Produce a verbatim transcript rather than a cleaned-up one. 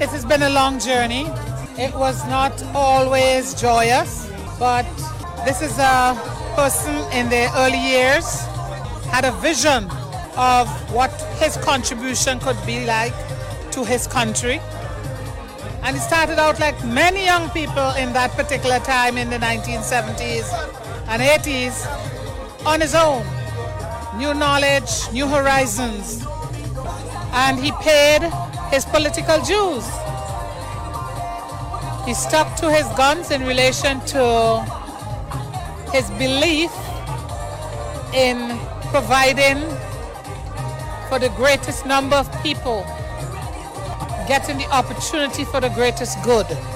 It has been a long journey. It was not always joyous, but this is a person in the early years, had a vision of what his contribution could be like to his country. And he started out like many young people in that particular time in the nineteen seventies and eighties on his own. New knowledge, new horizons. And he paid his political dues. He stuck to his guns in relation to his belief in providing for the greatest number of people, getting the opportunity for the greatest good.